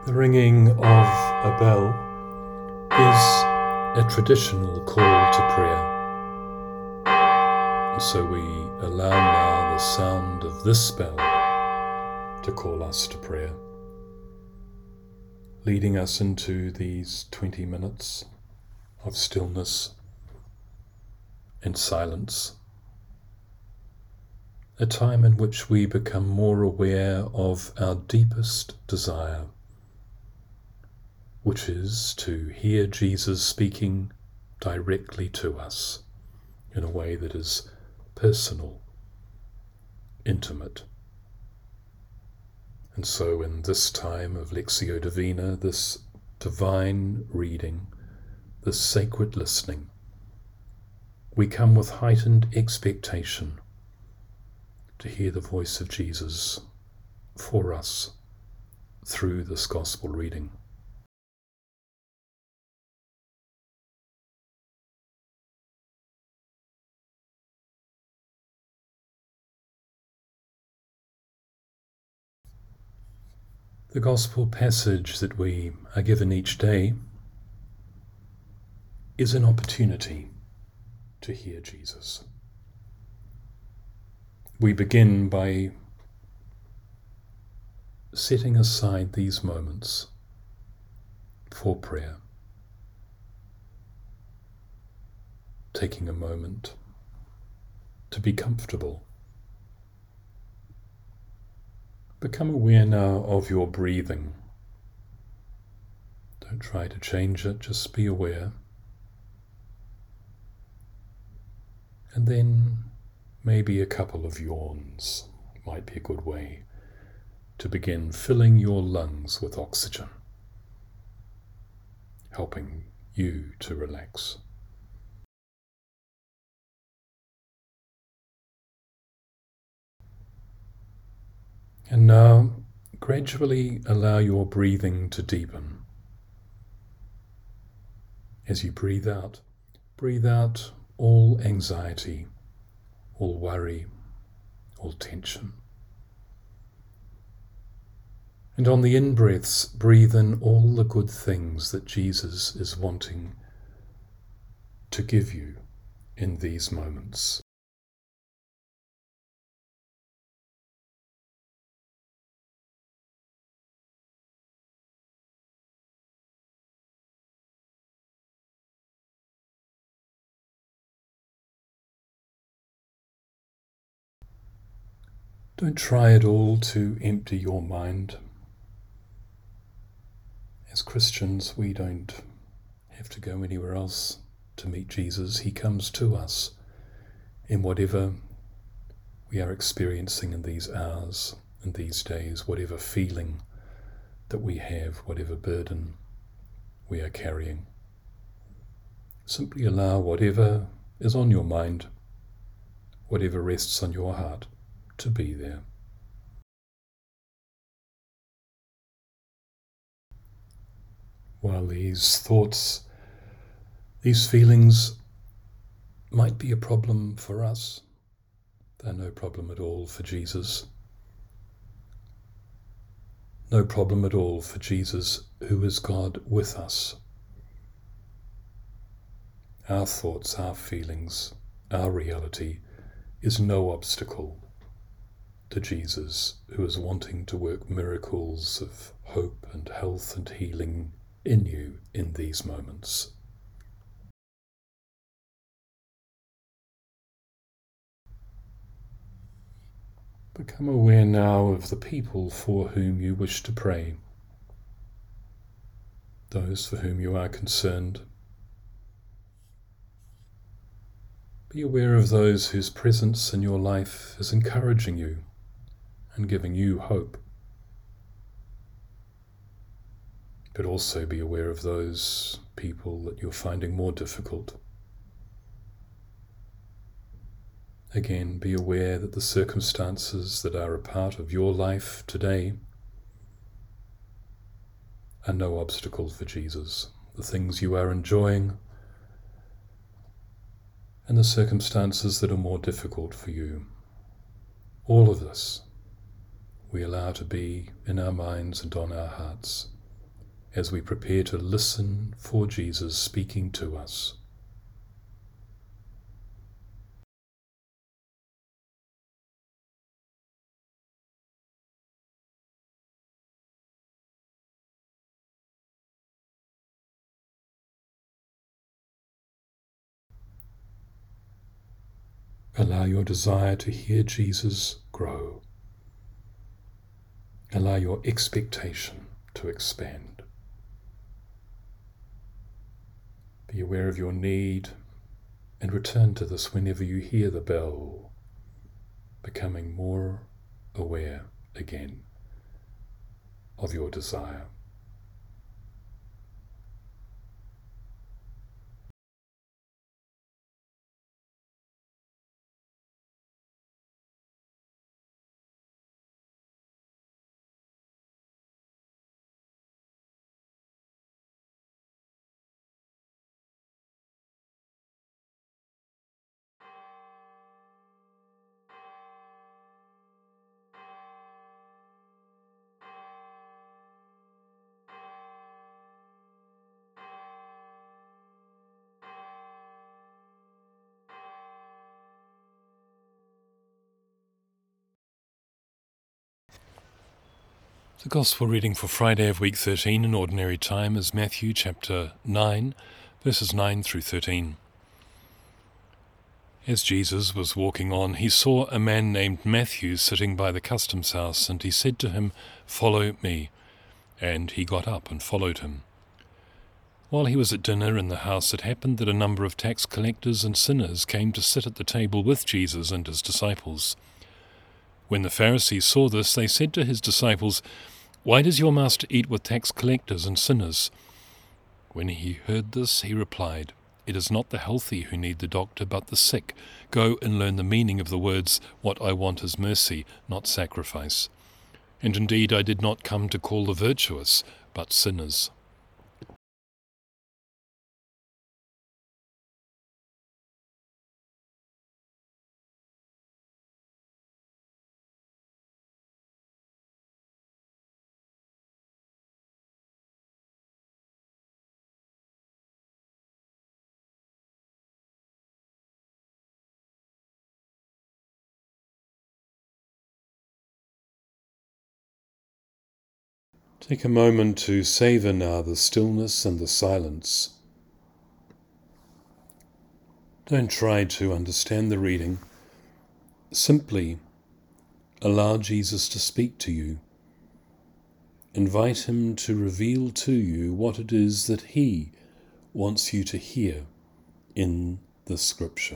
The ringing of a bell is a traditional call to prayer. And so we allow now the sound of this bell to call us to prayer, leading us into these 20 minutes of stillness and silence, a time in which we become more aware of our deepest desire, which is to hear Jesus speaking directly to us in a way that is personal, intimate. And so in this time of Lectio Divina, this divine reading, this sacred listening, we come with heightened expectation to hear the voice of Jesus for us through this gospel reading. The gospel passage that we are given each day is an opportunity to hear Jesus. We begin by setting aside these moments for prayer, taking a moment to be comfortable. Become aware now of your breathing. Don't try to change it, just be aware. And then maybe a couple of yawns might be a good way to begin filling your lungs with oxygen, helping you to relax. And now, gradually allow your breathing to deepen. As you breathe out all anxiety, all worry, all tension. And on the in-breaths, breathe in all the good things that Jesus is wanting to give you in these moments. Don't try at all to empty your mind. As Christians, we don't have to go anywhere else to meet Jesus. He comes to us in whatever we are experiencing in these hours and these days, whatever feeling that we have, whatever burden we are carrying. Simply allow whatever is on your mind, whatever rests on your heart, to be there. While these thoughts, these feelings might be a problem for us, they're no problem at all for Jesus. No problem at all for Jesus, who is God with us. Our thoughts, our feelings, our reality is no obstacle to Jesus, who is wanting to work miracles of hope and health and healing in you in these moments. Become aware now of the people for whom you wish to pray, those for whom you are concerned. Be aware of those whose presence in your life is encouraging you and giving you hope. But also be aware of those people that you're finding more difficult. Again, be aware that the circumstances that are a part of your life today are no obstacle for Jesus. The things you are enjoying and the circumstances that are more difficult for you. All of this we allow to be in our minds and on our hearts as we prepare to listen for Jesus speaking to us. Allow your desire to hear Jesus grow. Allow your expectation to expand. Be aware of your need and return to this whenever you hear the bell, becoming more aware again of your desire. The Gospel reading for Friday of week 13 in Ordinary Time is Matthew chapter 9, verses 9 through 13. As Jesus was walking on, he saw a man named Matthew sitting by the customs house, and he said to him, "Follow me." And he got up and followed him. While he was at dinner in the house, it happened that a number of tax collectors and sinners came to sit at the table with Jesus and his disciples. When the Pharisees saw this, they said to his disciples, "Why does your master eat with tax collectors and sinners?" When he heard this, he replied, "It is not the healthy who need the doctor, but the sick. Go and learn the meaning of the words, 'What I want is mercy, not sacrifice.' And indeed I did not come to call the virtuous, but sinners." Take a moment to savor now the stillness and the silence. Don't try to understand the reading. Simply allow Jesus to speak to you. Invite him to reveal to you what it is that he wants you to hear in the scripture.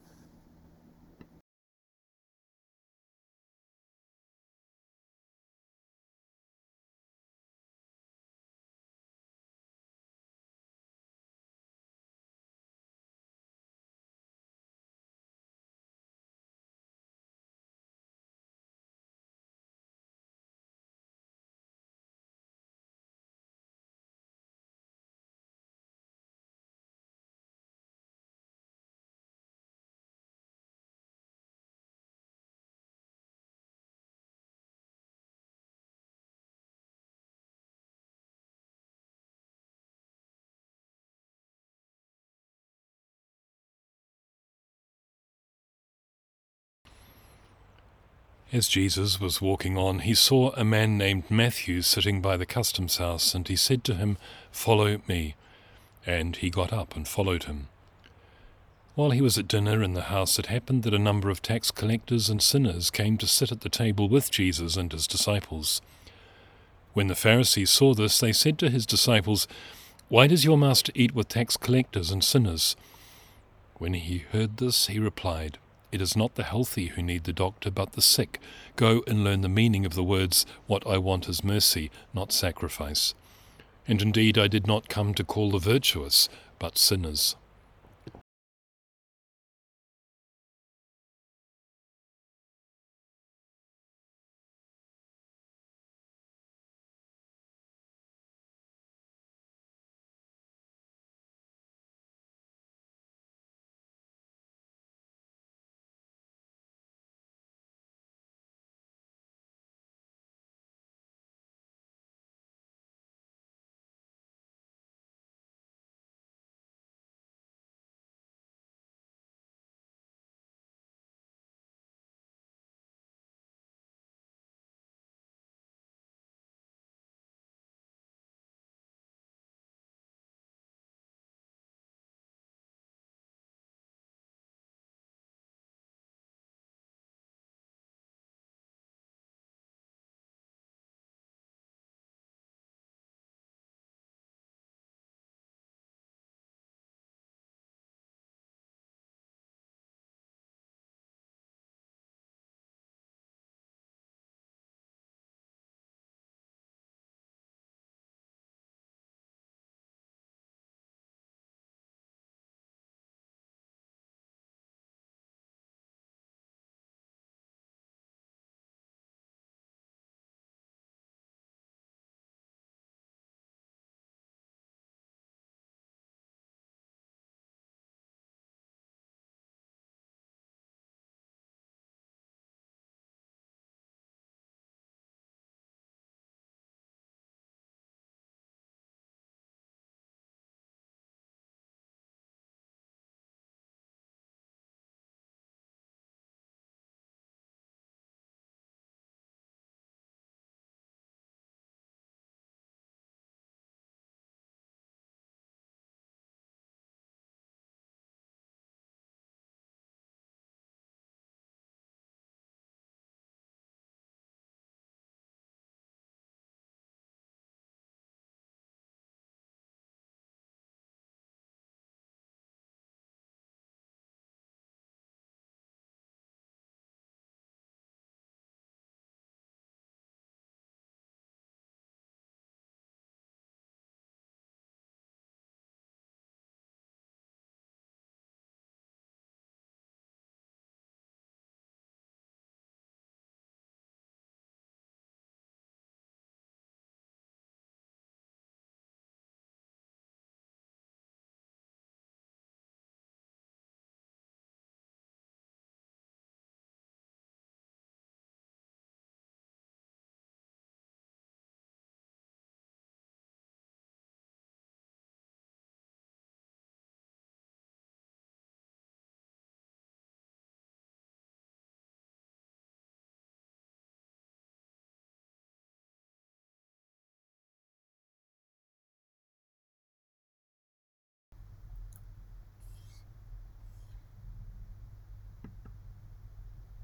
As Jesus was walking on, he saw a man named Matthew sitting by the customs house, and he said to him, "Follow me." And he got up and followed him. While he was at dinner in the house, it happened that a number of tax collectors and sinners came to sit at the table with Jesus and his disciples. When the Pharisees saw this, they said to his disciples, "Why does your master eat with tax collectors and sinners?" When he heard this, he replied, "It is not the healthy who need the doctor, but the sick. Go and learn the meaning of the words, 'What I want is mercy, not sacrifice.' And indeed I did not come to call the virtuous, but sinners."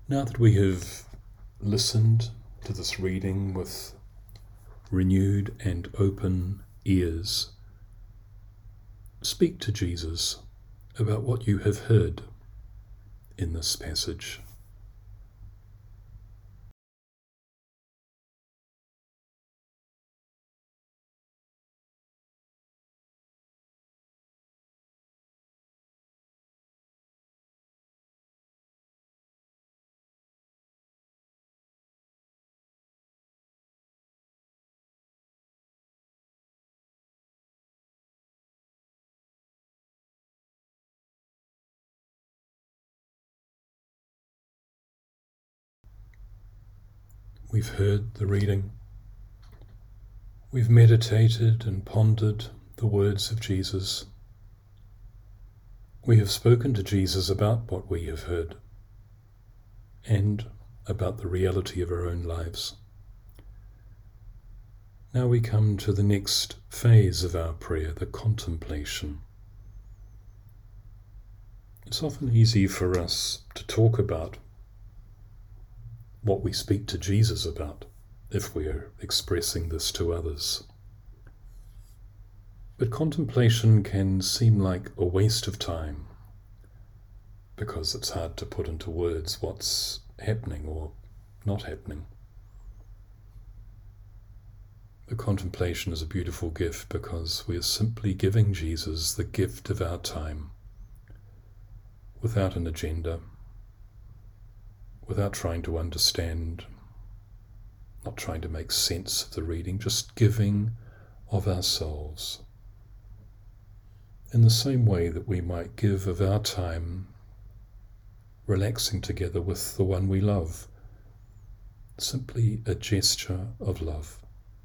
Now that we have listened to this reading with renewed and open ears, speak to Jesus about what you have heard in this passage. We've heard the reading. We've meditated and pondered the words of Jesus. We have spoken to Jesus about what we have heard and about the reality of our own lives. Now we come to the next phase of our prayer, the contemplation. It's often easy for us to talk about what we speak to Jesus about if we are expressing this to others. But contemplation can seem like a waste of time because it's hard to put into words what's happening or not happening. The contemplation is a beautiful gift because we are simply giving Jesus the gift of our time without an agenda, without trying to understand, not trying to make sense of the reading, just giving of ourselves. In the same way that we might give of our time relaxing together with the one we love, simply a gesture of love.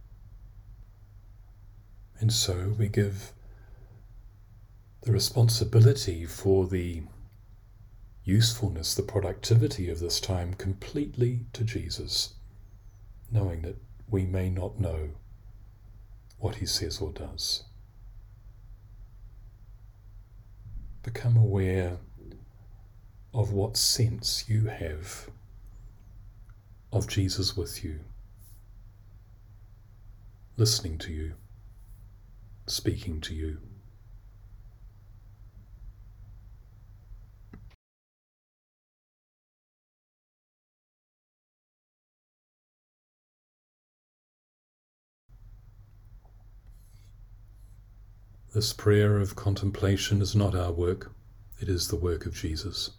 And so we give the responsibility for the usefulness, the productivity of this time completely to Jesus, knowing that we may not know what he says or does. Become aware of what sense you have of Jesus with you, listening to you, speaking to you. This prayer of contemplation is not our work, it is the work of Jesus.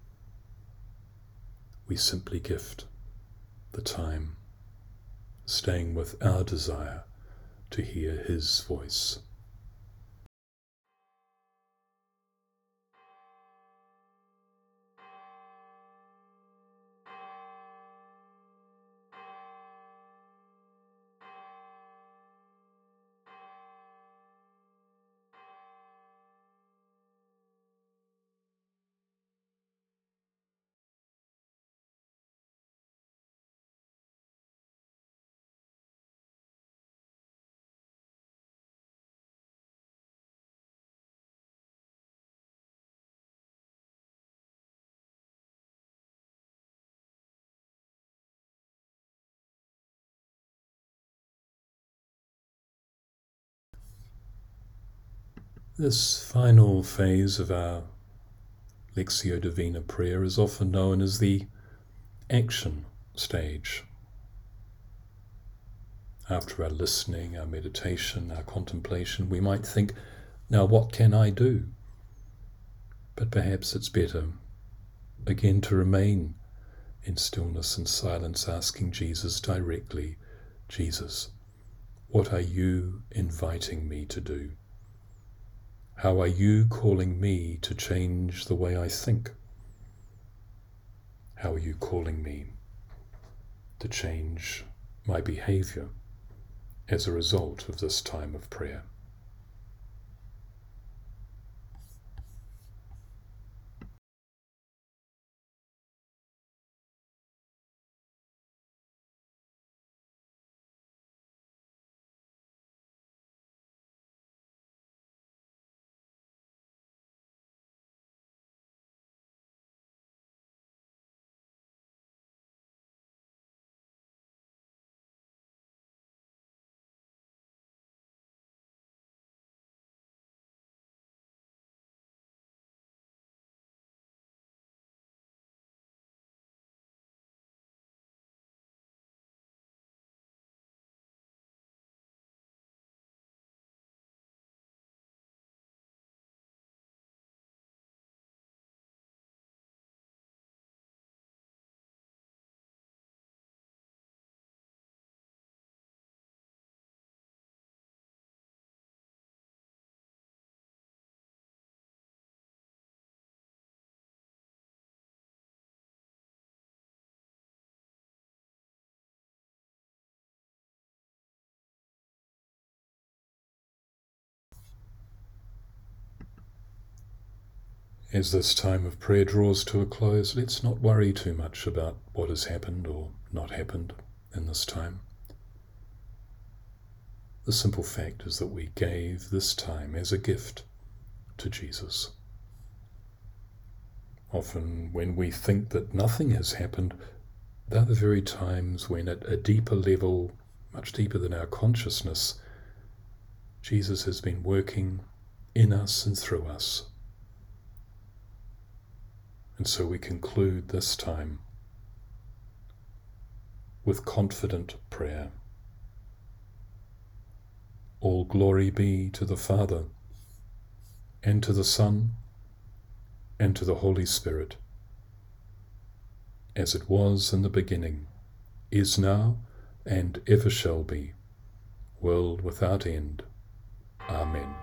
We simply gift the time, staying with our desire to hear his voice. This final phase of our Lectio Divina prayer is often known as the action stage. After our listening, our meditation, our contemplation, we might think, now what can I do? But perhaps it's better, again, to remain in stillness and silence, asking Jesus directly, Jesus, what are you inviting me to do? How are you calling me to change the way I think? How are you calling me to change my behavior as a result of this time of prayer? As this time of prayer draws to a close, let's not worry too much about what has happened or not happened in this time. The simple fact is that we gave this time as a gift to Jesus. Often when we think that nothing has happened, they're the very times when at a deeper level, much deeper than our consciousness, Jesus has been working in us and through us. And so we conclude this time with confident prayer. All glory be to the Father, and to the Son, and to the Holy Spirit, as it was in the beginning, is now, and ever shall be, world without end. Amen.